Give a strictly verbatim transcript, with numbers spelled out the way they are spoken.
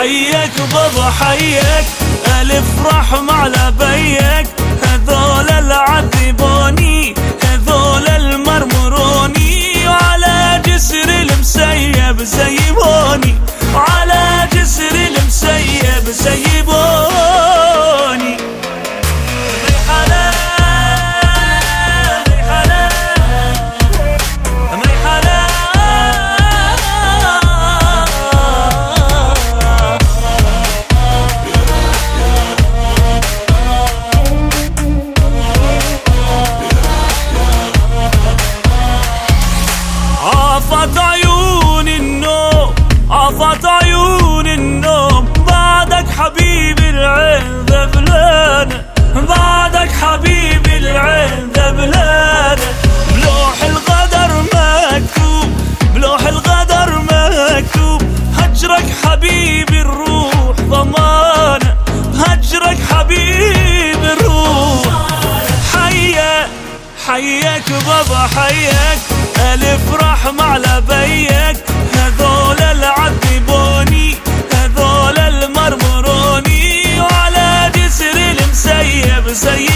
حيك بابا حيك، ألف رحم على بيك، هذول العذبوني هذول المرمروني، وعلى جسر المسيب سيبوني، وعلى جسر المسيب سيبوني. عافت عيون النوم عافت عيون النوم، بعدك حبيبي العين ذبلانة، بعدك حبيبي العين ذبلانة، بلوح الغدر مكتوب بلوح الغدر مكتوب، هجرك حبيبي الروح ضمانة، هجرك حبيبي الروح. حيك حيك بابا حيك، ألف رحم على بيك، هذول العذبوني هذول المرمروني، وعلى جسر المسيب سيب